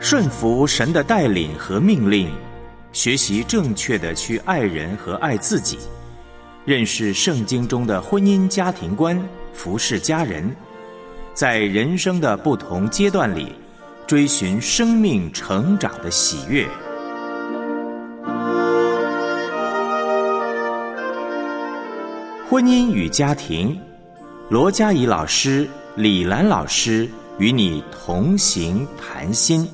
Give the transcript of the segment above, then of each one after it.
顺服神的带领和命令，学习正确的去爱人和爱自己，认识圣经中的婚姻家庭观，服侍家人，在人生的不同阶段里追寻生命成长的喜悦。婚姻与家庭，罗嘉怡老师、李兰老师与你同行谈心。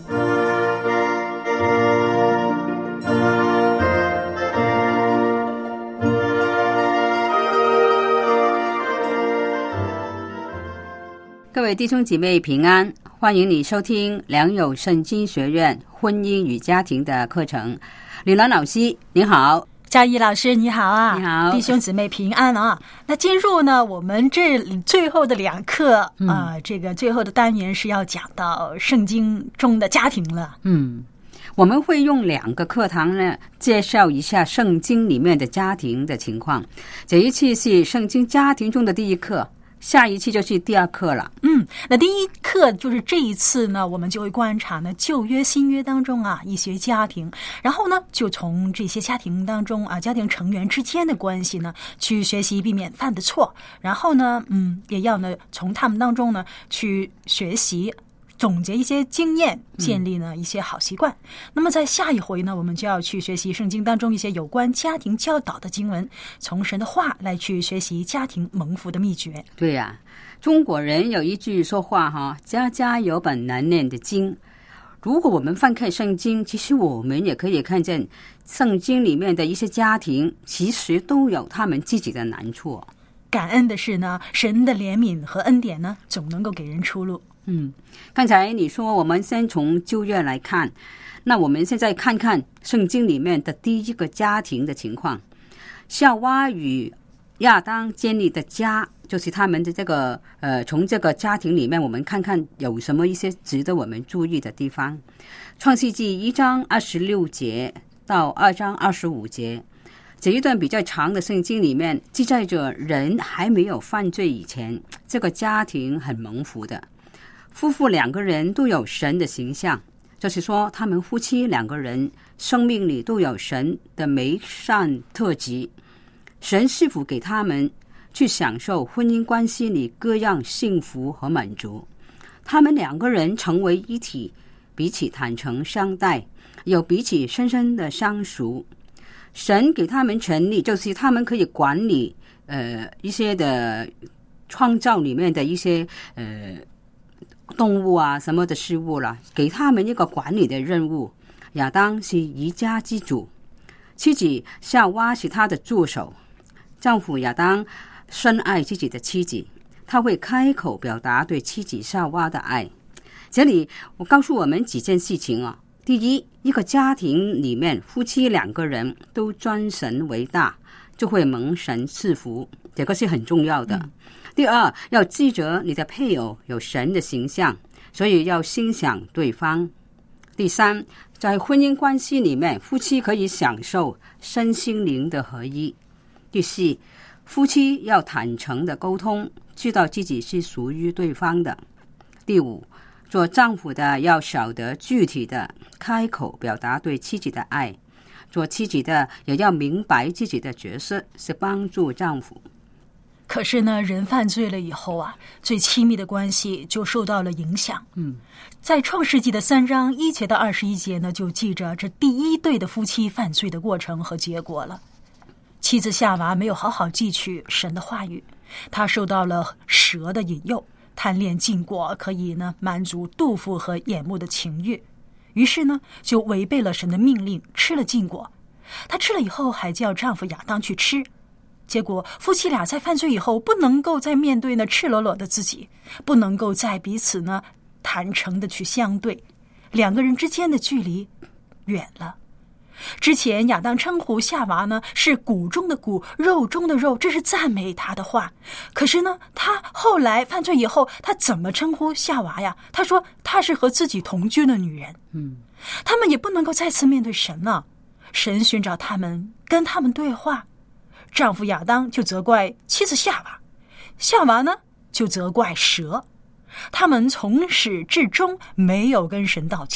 各位弟兄姐妹平安，欢迎你收听良友圣经学院婚姻与家庭的课程。李兰老师你好。 嘉怡老师你好啊。 你好， 弟兄姊妹平安啊。那进入呢我们这最后的2课这个最后的单元是要讲到圣经中的家庭了。 我们会用2个课堂呢介绍一下圣经里面的家庭的情况。这一期是圣经家庭中的第1课，下一期就是第2课了。 那第1课就是这一次呢，我们就会观察呢旧约新约当中一些家庭，然后呢就从这些家庭当中家庭成员之间的关系呢去学习避免犯的错，然后呢也要呢从他们当中呢去学习总结一些经验，建立呢一些好习惯。那么在下一回呢，我们就要去学习圣经当中一些有关家庭教导的经文，从神的话来去学习家庭蒙福的秘诀。 对呀，中国人有一句说话家家有本难念的经。如果我们翻开圣经，其实我们也可以看见圣经里面的一些家庭其实都有他们自己的难处。 感恩的是呢，神的怜悯和恩典呢总能够给人出路。 刚才你说我们先从旧约来看，那我们现在看看圣经里面的第1个家庭的情况。夏娃与亚当建立的家，就是他们的这个从这个家庭里面我们看看有什么一些值得我们注意的地方。创世纪1章26节到2章25节，这一段比较长的圣经里面记载着人还没有犯罪以前，这个家庭很蒙福的。夫妇2个人都有神的形象，就是说他们夫妻2个人生命里都有神的美善特质。神是否给他们去享受婚姻关系里各样幸福和满足。他们2个人成为一体，彼此坦诚相待，有彼此深深的相熟。神给他们权利，就是他们可以管理一些的创造里面的一些动物什么的事物了，给他们一个管理的任务。亚当是一家之主，妻子夏娃是他的助手。丈夫亚当深爱自己的妻子，他会开口表达对妻子夏娃的爱。这里我告诉我们几件事情第一，一个家庭里面夫妻2个人都尊神为大，就会蒙神赐福，这个是很重要的。第二，要记着你的配偶有神的形象，所以要欣赏对方。第三，在婚姻关系里面，夫妻可以享受身心灵的合一。第四，夫妻要坦诚的沟通，知道自己是属于对方的。第五，做丈夫的要晓得具体的开口表达对妻子的爱，做妻子的也要明白自己的角色是帮助丈夫。 可是呢，人犯罪了以后最亲密的关系就受到了影响。在创世纪的3章1节到21节呢，就记着这第1对的夫妻犯罪的过程和结果了。妻子夏娃没有好好记取神的话语，她受到了蛇的引诱，贪恋禁果可以呢满足肚腹和眼目的情欲，于是呢就违背了神的命令，吃了禁果。她吃了以后还叫丈夫亚当去吃，结果夫妻俩在犯罪以后不能够再面对呢赤裸裸的自己，不能够再彼此呢坦诚的去相对，2个人之间的距离远了。之前亚当称呼夏娃呢是骨中的骨，肉中的肉，这是赞美他的话。可是呢他后来犯罪以后，他怎么称呼夏娃呀？他说她是和自己同居的女人。他们也不能够再次面对神了。神寻找他们，跟他们对话。丈夫亚当就责怪妻子夏娃，夏娃呢就责怪蛇。他们从始至终没有跟神道歉。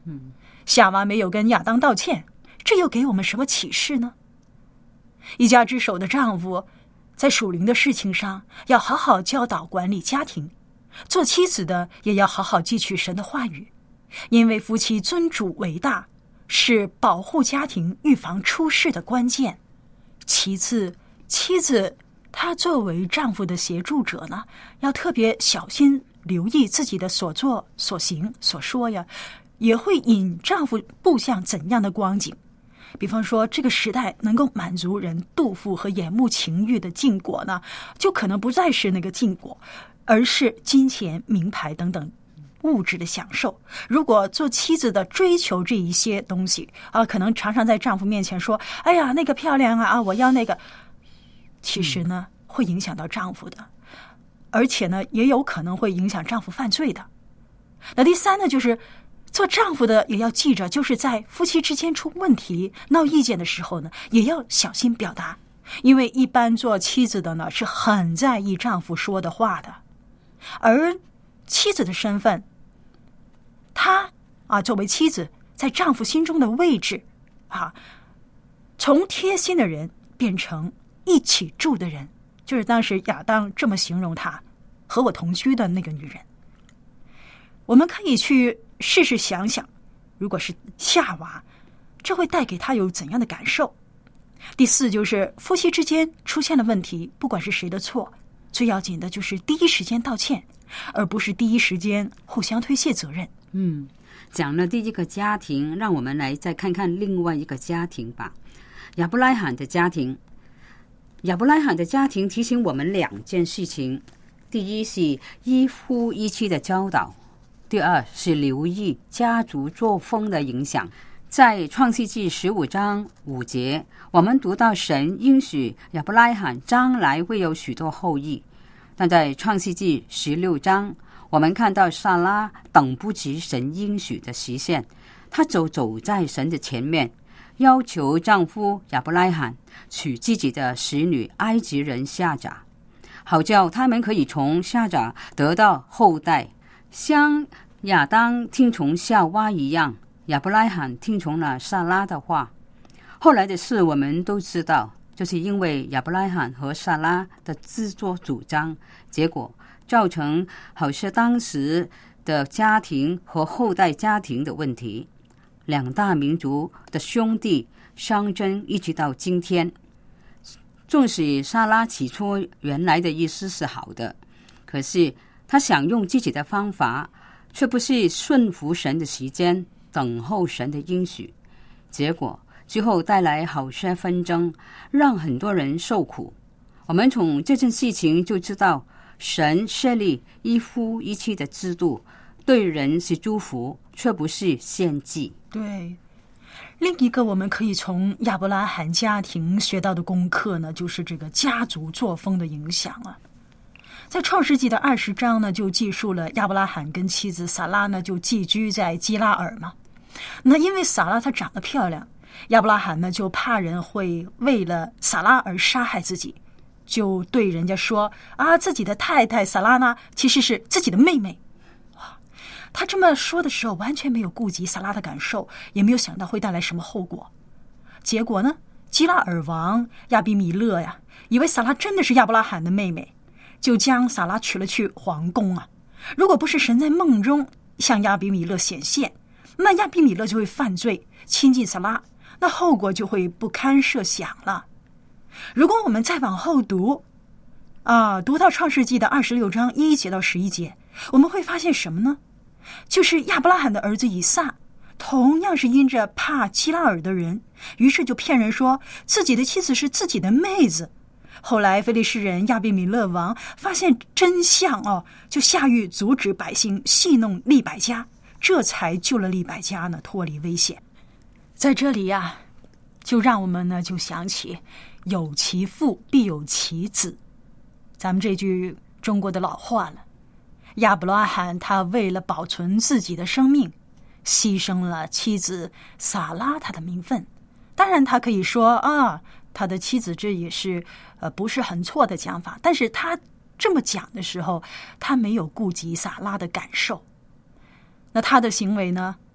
夏娃没有跟亚当道歉，这又给我们什么启示呢？一家之首的丈夫在属灵的事情上要好好教导管理家庭，做妻子的也要好好汲取神的话语，因为夫妻尊主为大，是保护家庭预防出事的关键。其次，妻子她作为丈夫的协助者呢，要特别小心留意自己的所作所行所说呀，也会引丈夫步向怎样的光景。比方说，这个时代能够满足人肚腹和眼目情欲的禁果呢，就可能不再是那个禁果，而是金钱、名牌等等物质的享受。如果做妻子的追求这一些东西啊，可能常常在丈夫面前说：“哎呀，那个漂亮啊，我要那个。”其实呢，会影响到丈夫的，而且呢，也有可能会影响丈夫犯罪的。那第三呢，就是做丈夫的也要记着，就是在夫妻之间出问题、闹意见的时候呢，也要小心表达，因为一般做妻子的呢是很在意丈夫说的话的，而妻子的身份，她作为妻子在丈夫心中的位置从贴心的人变成一起住的人，就是当时亚当这么形容她，和我同居的那个女人。我们可以去试试想想，如果是夏娃，这会带给他有怎样的感受？第四，就是夫妻之间出现了问题，不管是谁的错，最要紧的就是第一时间道歉，而不是第一时间互相推卸责任。 讲了第一个家庭，让我们来再看看另外一个家庭吧。亚伯拉罕的家庭。亚伯拉罕的家庭提醒我们两件事情：第一是一夫一妻的教导，第二是留意家族作风的影响。在创世纪15章5节，我们读到神应许亚伯拉罕将来会有许多后裔，但在创世纪16章，我们看到撒拉等不及神应许的实现，她走在神的前面，要求丈夫亚伯拉罕娶自己的使女埃及人夏甲，好叫他们可以从夏甲得到后代，像亚当听从夏娃一样，亚伯拉罕听从了撒拉的话。后来的事我们都知道，就是因为亚伯拉罕和撒拉的自作主张，结果造成好像当时的家庭和后代家庭的问题，两大民族的兄弟相争一直到今天。纵使撒拉起初原来的意思是好的，可是他想用自己的方法，却不是顺服神的时间，等候神的应许，结果最后带来好些纷争，让很多人受苦。我们从这件事情就知道，神设立一夫一妻的制度，对人是祝福，却不是献祭。 对，另一个我们可以从亚伯拉罕家庭学到的功课呢，就是这个家族作风的影响啊。在创世纪的20章呢，就记述了亚伯拉罕跟妻子撒拉呢就寄居在基拉尔嘛。那因为撒拉她长得漂亮，亚伯拉罕呢就怕人会为了撒拉而杀害自己，就对人家说自己的太太撒拉呢其实是自己的妹妹。他这么说的时候，完全没有顾及撒拉的感受，也没有想到会带来什么后果。结果呢，基拉尔王亚比米勒呀，以为撒拉真的是亚伯拉罕的妹妹，就将撒拉娶了去皇宫啊。如果不是神在梦中向亚比米勒显现，那亚比米勒就会犯罪，亲近撒拉，那后果就会不堪设想了。如果我们再往后读读到创世纪的26章1节到11节，我们会发现什么呢？就是亚伯拉罕的儿子以撒，同样是因着怕基拉尔的人，于是就骗人说自己的妻子是自己的妹子。后来非利士人亚比米勒王发现真相就下狱阻止百姓戏弄利百加，这才救了利百加呢脱离危险。在这里就让我们呢就想起有其父必有其子，咱们这句中国的老话了。亚伯拉罕他为了保存自己的生命，牺牲了妻子撒拉他的名分。当然他可以说他的妻子这也是不是很错的讲法，但是他这么讲的时候，他没有顾及撒拉的感受。那他的行为呢，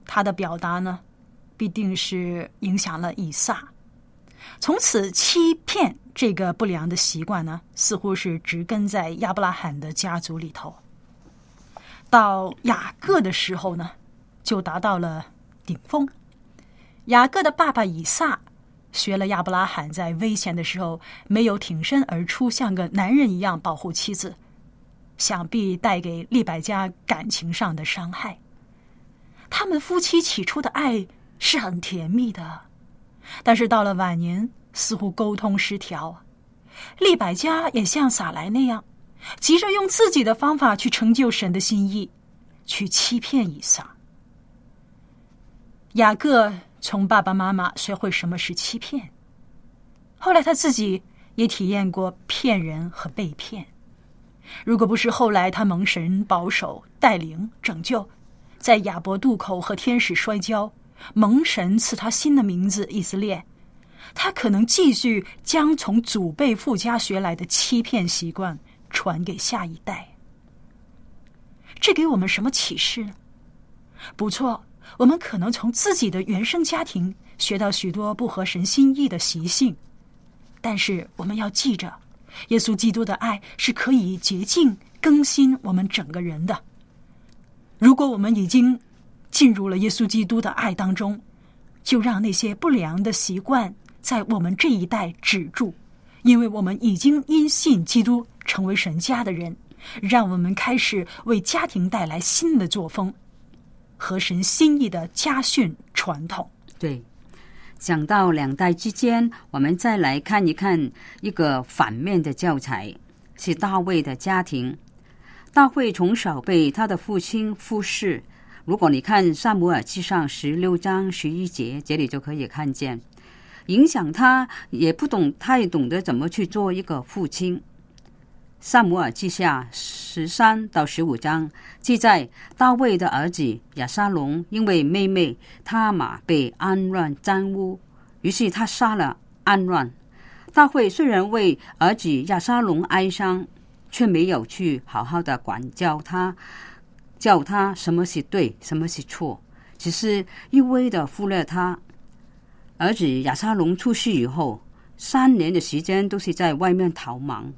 他的表达呢，必定是影响了以撒。从此欺骗这个不良的习惯呢，似乎是植根在亚伯拉罕的家族里头。到雅各的时候呢，就达到了顶峰。雅各的爸爸以撒学了亚伯拉罕在危险的时候没有挺身而出，像个男人一样保护妻子，想必带给利百加感情上的伤害。他们夫妻起初的爱是很甜蜜的，但是到了晚年似乎沟通失调。利百加也像撒莱那样，急着用自己的方法去成就神的心意，去欺骗以撒。雅各从爸爸妈妈学会什么是欺骗，后来他自己也体验过骗人和被骗。如果不是后来他蒙神保守带领拯救，在雅博渡口和天使摔跤，蒙神赐他新的名字以色列，他可能继续将从祖辈父家学来的欺骗习惯传给下一代。这给我们什么启示呢？不错，我们可能从自己的原生家庭学到许多不合神心意的习性，但是我们要记着，耶稣基督的爱是可以洁净更新我们整个人的。如果我们已经进入了耶稣基督的爱当中，就让那些不良的习惯在我们这一代止住，因为我们已经因信基督成为神家的人，让我们开始为家庭带来新的作风和神心意的家训传统。 对，讲到两代之间，我们再来看一看一个反面的教材，是大卫的家庭。大卫从小被他的父亲服侍，如果你看撒母耳记上16章11节，这里就可以看见，影响他也不太懂得怎么去做一个父亲。撒母耳记下13到15章记载，大卫的儿子亚沙龙因为妹妹他玛被安乱沾污，于是他杀了安乱。大卫虽然为儿子亚沙龙哀伤，却没有去好好的管教他，教他什么是对，什么是错，只是一味的忽略他。儿子亚沙龙出世以后，3年的时间都是在外面逃亡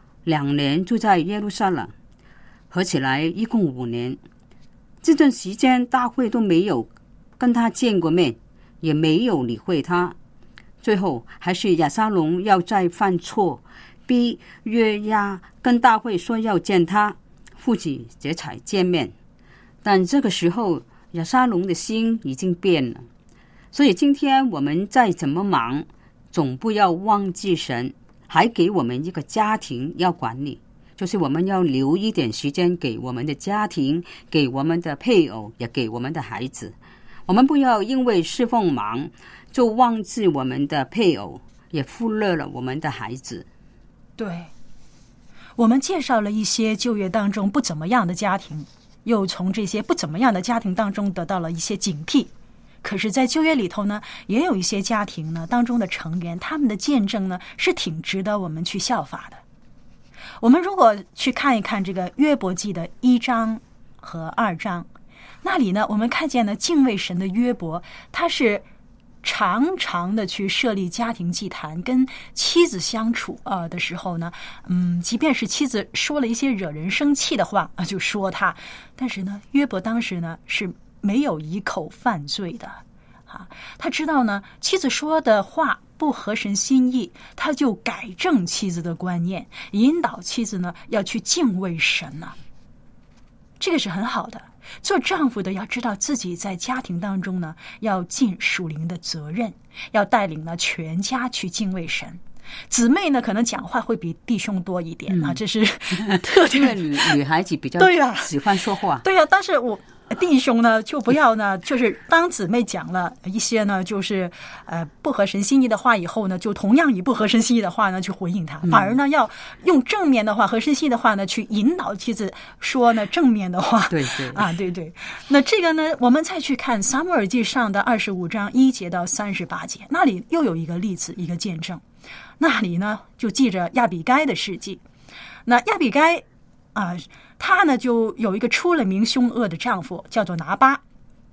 ，2年住在耶路撒冷，合起来一共5年。这段时间大卫都没有跟他见过面，也没有理会他。最后还是亚沙龙要再犯错，逼约押跟大卫说要见他，父子这才见面。但这个时候亚沙龙的心已经变了。所以今天我们再怎么忙，总不要忘记神还给我们一个家庭要管理，就是我们要留一点时间给我们的家庭，给我们的配偶，也给我们的孩子。我们不要因为侍奉忙就忘记我们的配偶，也忽略了我们的孩子。 对，我们介绍了一些旧约当中不怎么样的家庭，又从这些不怎么样的家庭当中得到了一些警惕。可是在旧约里头呢，也有一些家庭呢当中的成员，他们的见证呢是挺值得我们去效法的。我们如果去看一看这个约伯记的1章和2章，那里呢我们看见了敬畏神的约伯，他是常常的去设立家庭祭坛，跟妻子相处的时候呢，即便是妻子说了一些惹人生气的话就说他，但是呢约伯当时呢是没有一口犯罪的他知道呢妻子说的话不合神心意，他就改正妻子的观念，引导妻子呢要去敬畏神呢。这个是很好的。做丈夫的要知道自己在家庭当中呢要尽属灵的责任，要带领呢全家去敬畏神。姊妹呢可能讲话会比弟兄多一点这是特点。 女孩子比较喜欢说话。 对呀，但是我弟兄呢就不要呢，就是当姊妹讲了一些呢就是不合神心意的话以后呢，就同样以不合神心意的话呢去回应他，反而呢要用正面的话合神心意的话呢去引导妻子说呢正面的话。 对对对。那这个呢我们再去看撒母耳记上的25章1节到38节，那里又有一个例子，一个见证。那里呢就记着亚比该的事迹。那亚比该她呢就有一个出了名凶恶的丈夫叫做拿巴。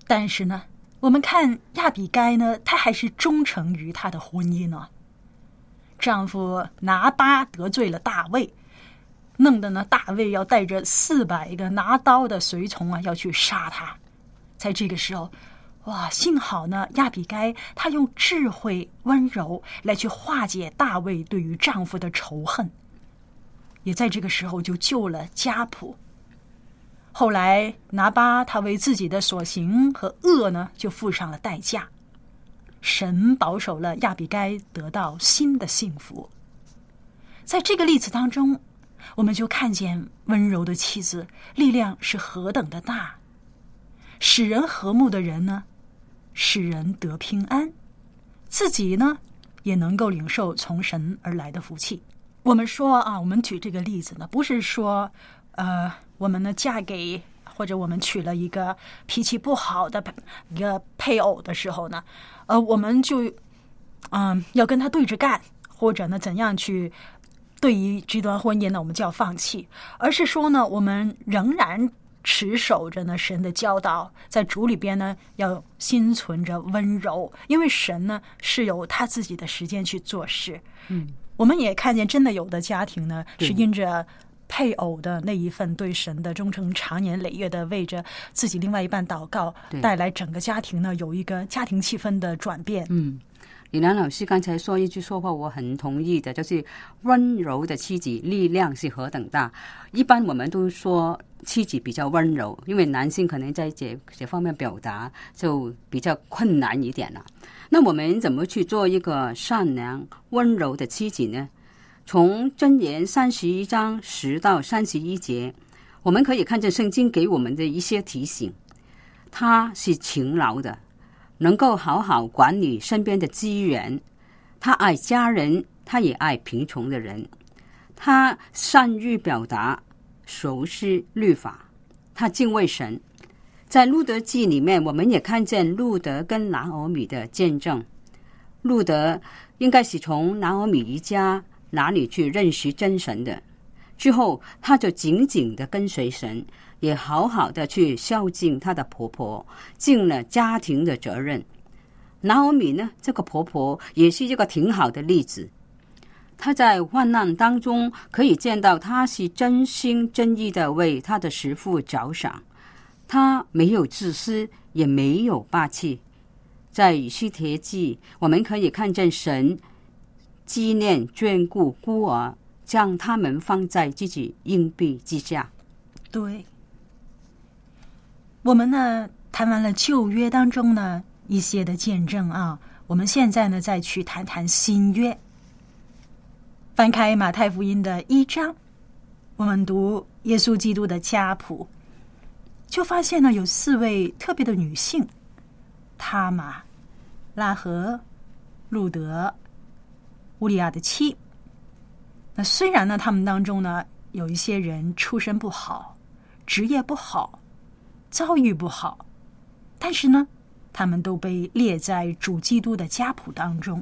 但是呢，我们看亚比该呢，她还是忠诚于她的婚姻呢。丈夫拿巴得罪了大卫，弄得呢大卫要带着400个拿刀的随从啊，要去杀他。在这个时候，哇，幸好呢亚比该她用智慧温柔来去化解大卫对于丈夫的仇恨，也在这个时候就救了家仆。后来拿巴他为自己的所行和恶呢，就付上了代价。神保守了亚比该得到新的幸福。在这个例子当中，我们就看见温柔的妻子力量是何等的大，使人和睦的人呢，使人得平安，自己呢也能够领受从神而来的福气。我们说啊，我们举这个例子呢，不是说我们呢嫁给或者我们娶了一个脾气不好的一个配偶的时候呢，我们就要跟他对着干，或者呢怎样去对于这段婚姻呢，我们就要放弃，而是说呢，我们仍然持守着呢神的教导，在主里边呢要心存着温柔，因为神呢是有他自己的时间去做事。我们也看见真的有的家庭呢是因着配偶的那一份对神的忠诚，长年累月的为着自己另外一半祷告，带来整个家庭呢有一个家庭气氛的转变。 李兰老师刚才说一句说话我很同意的，就是温柔的妻子力量是何等大。一般我们都说妻子比较温柔，因为男性可能在这方面表达就比较困难一点了。那我们怎么去做一个善良温柔的妻子呢？从箴言31章10到31节，我们可以看见圣经给我们的一些提醒。他是勤劳的，能够好好管理身边的资源，他爱家人，他也爱贫穷的人，他善于表达，熟悉律法，他敬畏神。在路德记里面，我们也看见路德跟拿俄米的见证。路德应该是从拿俄米一家哪里去认识真神的，之后他就紧紧的跟随神，也好好的去孝敬她的婆婆，尽了家庭的责任。拿俄米呢，这个婆婆也是一个挺好的例子。她在患难当中可以见到她是真心真意的为她的媳妇着想，她没有自私，也没有霸气。在以西帖记，我们可以看见神纪念眷顾孤儿，将他们放在自己荫庇之下。 对，我们呢谈完了旧约当中呢一些的见证啊，我们现在呢再去谈谈新约。翻开马太福音的1章，我们读耶稣基督的家谱，就发现呢有4位特别的女性，他玛、拉合、路德、乌利亚的妻。那虽然呢他们当中呢有一些人出身不好，职业不好，遭遇不好，但是呢他们都被列在主基督的家谱当中。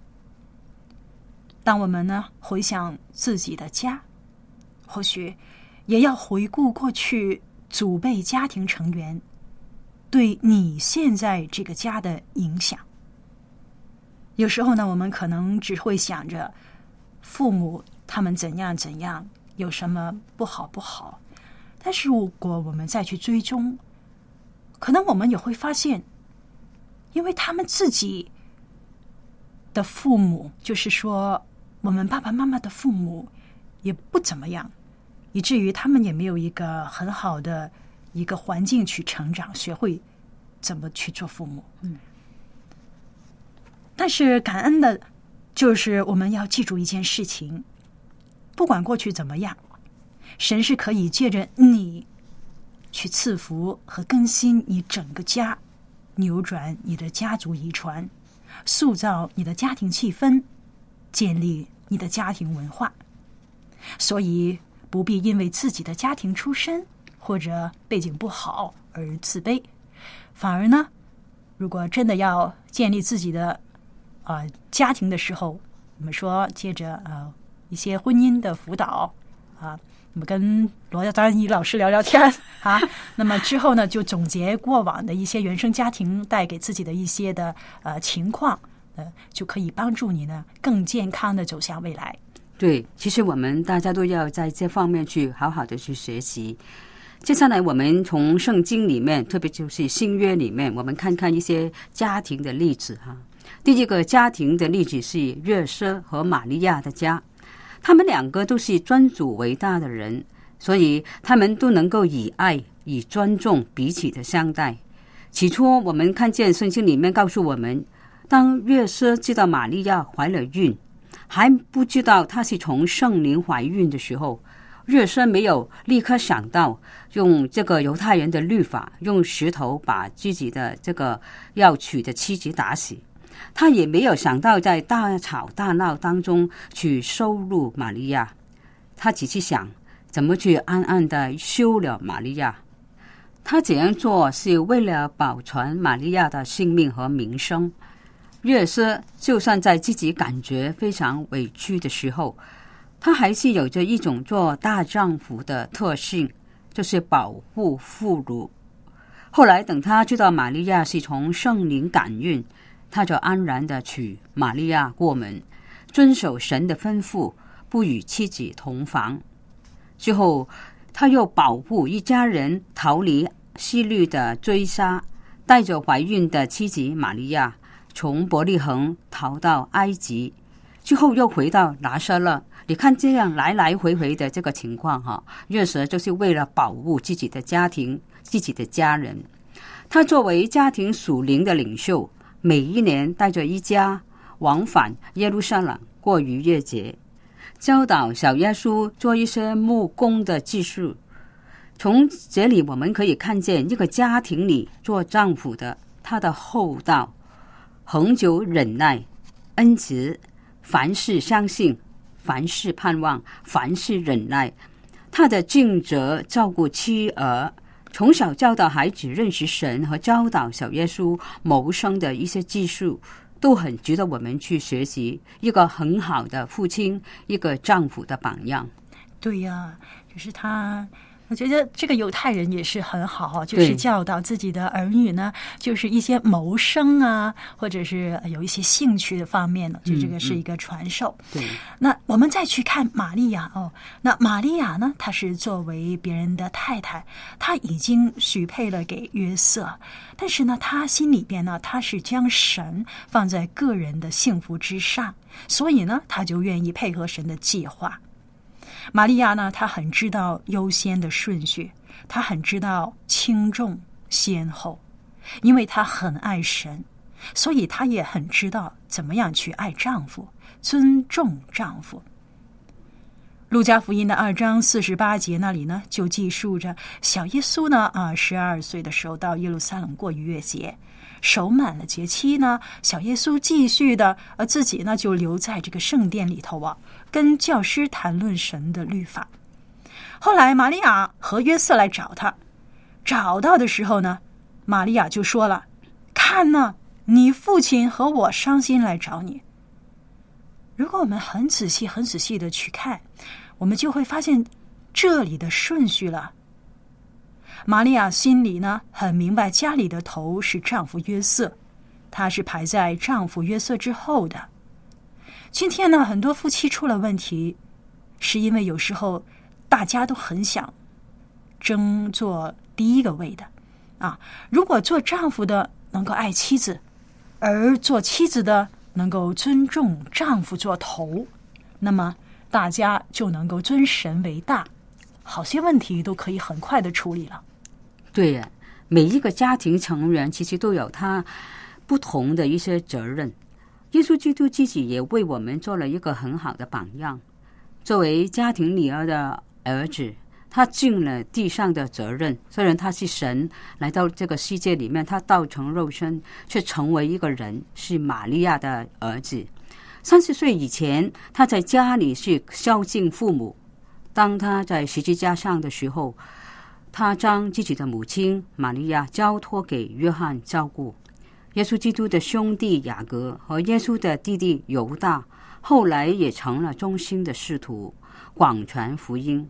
当我们呢回想自己的家，或许也要回顾过去祖辈家庭成员对你现在这个家的影响。有时候呢我们可能只会想着父母他们怎样怎样，有什么不好，但是如果我们再去追踪，可能我们也会发现，因为他们自己的父母，就是说我们爸爸妈妈的父母也不怎么样，以至于他们也没有一个很好的一个环境去成长，学会怎么去做父母。但是感恩的就是我们要记住一件事情，不管过去怎么样，神是可以借着你去赐福和更新你整个家，扭转你的家族遗传，塑造你的家庭气氛，建立你的家庭文化。所以不必因为自己的家庭出身或者背景不好而自卑，反而呢，如果真的要建立自己的家庭的时候，我们说借着一些婚姻的辅导我们跟罗丹一老师聊聊天啊。那么之后呢，就总结过往的一些原生家庭带给自己的一些的情况，就可以帮助你呢更健康的走向未来。 对，其实我们大家都要在这方面去好好的去学习。接下来我们从圣经里面，特别就是新约里面，我们看看一些家庭的例子哈。第一个家庭的例子是约瑟和玛利亚的家，他们两个都是尊主伟大的人，所以他们都能够以爱以尊重彼此的相待。起初我们看见圣经里面告诉我们，当约瑟知道玛利亚怀了孕，还不知道她是从圣灵怀孕的时候，约瑟没有立刻想到用这个犹太人的律法，用石头把自己的这个要娶的妻子打死。他也没有想到在大吵大闹当中去收录玛利亚，他只是想怎么去暗暗的休了玛利亚。他这样做是为了保存玛利亚的性命和名声。约瑟就算在自己感觉非常委屈的时候，他还是有着一种做大丈夫的特性，就是保护妇孺。后来等他知道玛利亚是从圣灵感孕，他就安然的娶玛利亚过门，遵守神的吩咐，不与妻子同房。之后他又保护一家人逃离希律的追杀，带着怀孕的妻子玛利亚从伯利恒逃到埃及，之后又回到拿撒勒。你看这样来来回回的这个情况哈，约瑟就是为了保护自己的家庭，自己的家人。他作为家庭属灵的领袖，每一年带着一家往返耶路撒冷过逾越节，教导小耶稣做一些木工的技术。从这里我们可以看见一个家庭里做丈夫的，他的厚道、恒久忍耐、恩慈，凡事相信，凡事盼望，凡事忍耐。他的尽责照顾妻儿，从小教导孩子认识神和教导小耶稣谋生的一些技术，都很值得我们去学习，一个很好的父亲，一个丈夫的榜样。 对呀，就是他。我觉得这个犹太人也是很好，就是教导自己的儿女呢，就是一些谋生啊，或者是有一些兴趣的方面呢，就这个是一个传授。 对。 那我们再去看玛利亚那玛利亚呢，她是作为别人的太太，她已经许配了给约瑟，但是呢，她心里边呢，她是将神放在个人的幸福之上，所以呢，她就愿意配合神的计划。玛利亚呢，她很知道优先的顺序，她很知道轻重先后，因为她很爱神，所以她也很知道怎么样去爱丈夫，尊重丈夫。路加福音的2章48节那里呢，就记述着小耶稣呢12岁的时候到耶路撒冷过逾越节，守满了节期呢，小耶稣继续的自己呢就留在这个圣殿里头跟教师谈论神的律法。后来玛利亚和约瑟来找他，找到的时候呢，玛利亚就说了，看呢，你父亲和我伤心来找你。如果我们很仔细的去看，我们就会发现这里的顺序了。玛利亚心里呢很明白，家里的头是丈夫约瑟，她是排在丈夫约瑟之后的。今天呢，很多夫妻出了问题，是因为有时候大家都很想争做第一个位的如果做丈夫的能够爱妻子，而做妻子的能够尊重丈夫做头，那么大家就能够尊神为大，好些问题都可以很快的处理了。 对呀，每一个家庭成员其实都有他不同的一些责任。耶稣基督自己也为我们做了一个很好的榜样。作为家庭里的儿子，他尽了地上的责任，虽然他是神来到这个世界里面，他道成肉身，却成为一个人，是玛利亚的儿子。30岁以前，他在家里是孝敬父母，当他在十字架上的时候，他将自己的母亲玛利亚交托给约翰照顾。耶稣基督的兄弟雅各和耶稣的弟弟犹大后来也成了忠心的使徒，广传福音。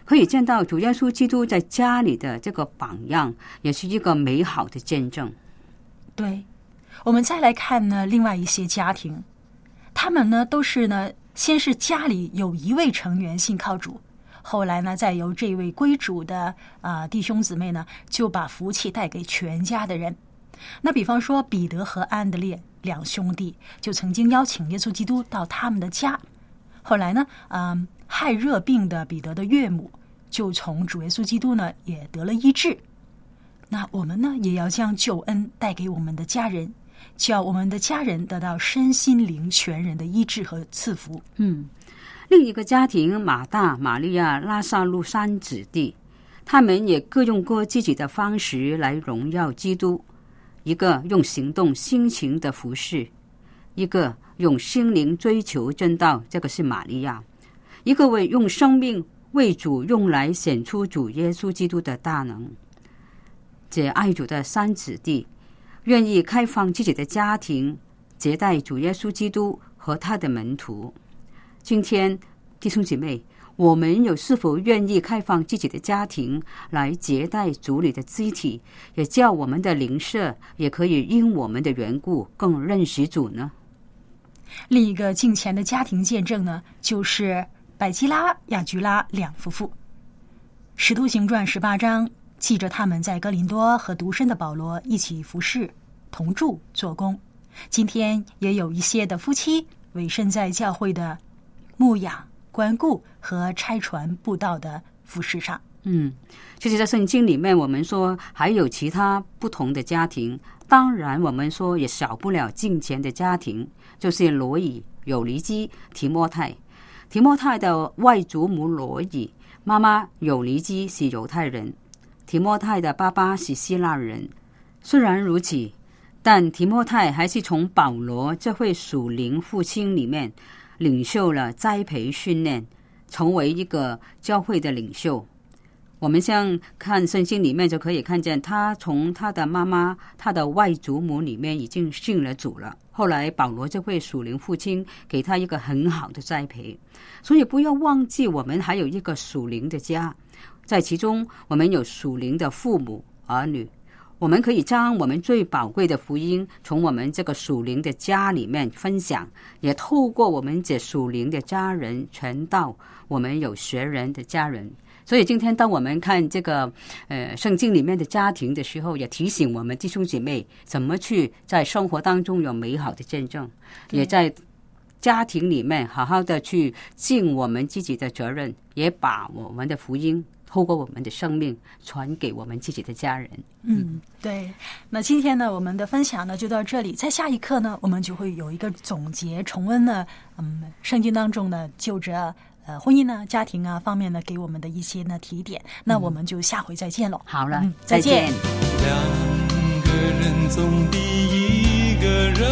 可以见到主耶稣基督在家里的这个榜样，也是一个美好的见证。 对，我们再来看呢，另外一些家庭，他们呢都是呢，先是家里有一位成员信靠主，后来呢，再由这位归主的弟兄姊妹呢，就把福气带给全家的人。那比方说彼得和安德烈两兄弟就曾经邀请耶稣基督到他们的家，后来呢，害热病的彼得的岳母就从主耶稣基督呢也得了医治。那我们呢也要将救恩带给我们的家人，叫我们的家人得到身心灵全人的医治和赐福。 另一个家庭马大、玛利亚、拉撒路三子弟，他们也各用过自己的方式来荣耀基督。一个用行动辛勤的服侍，一个用心灵追求真道，这个是玛利亚；一个为用生命为主用来显出主耶稣基督的大能。这爱主的三子弟愿意开放自己的家庭，接待主耶稣基督和他的门徒。今天弟兄姐妹，我们有是否愿意开放自己的家庭来接待主里的肢体，也叫我们的邻舍也可以因我们的缘故更认识主呢？ 另一个敬虔的家庭见证呢，就是百基拉、雅居拉两夫妇。使徒行传18章记着他们在哥林多和独身的保罗一起服侍、同住、做工。今天也有一些的夫妻委身在教会的牧养、关顾和差传布道的服事上。 其实在圣经里面我们说还有其他不同的家庭，当然我们说也少不了敬虔的家庭，就是罗以、友尼基、提摩太。提摩太的外祖母罗以，妈妈友尼基是犹太人，提摩太的爸爸是希腊人。虽然如此，但提摩太还是从保罗这位属灵父亲里面领受了栽培训练，成为一个教会的领袖。我们像看圣经里面就可以看见，他从他的妈妈、他的外祖母里面已经信了主了。后来保罗这位属灵父亲给他一个很好的栽培，所以不要忘记我们还有一个属灵的家，在其中我们有属灵的父母儿女，我们可以将我们最宝贵的福音从我们这个属灵的家里面分享，也透过我们这属灵的家人传到我们有学人的家人。所以今天当我们看这个圣经里面的家庭的时候，也提醒我们弟兄姐妹怎么去在生活当中有美好的见证，也在家庭里面好好的去尽我们自己的责任，也把我们的福音透过我们的生命传给我们自己的家人。 对。那今天呢，我们的分享呢就到这里。在下一课呢，我们就会有一个总结重温呢，圣经当中呢就着婚姻呢、家庭啊方面呢给我们的一些呢提点。那我们就下回再见喽。 好了， 再见。 两个人总比一个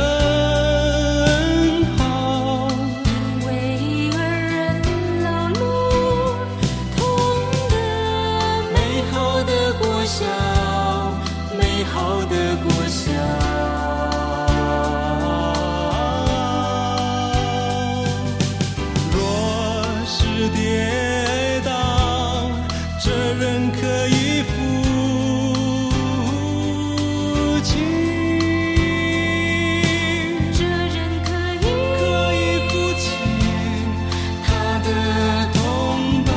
人好， 因为二人劳碌同得美好的果效，美好的果效。 若是跌倒，这人可以扶起， 这人可以扶起他的同伴。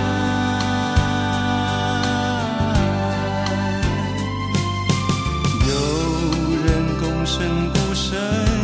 有人躬身孤身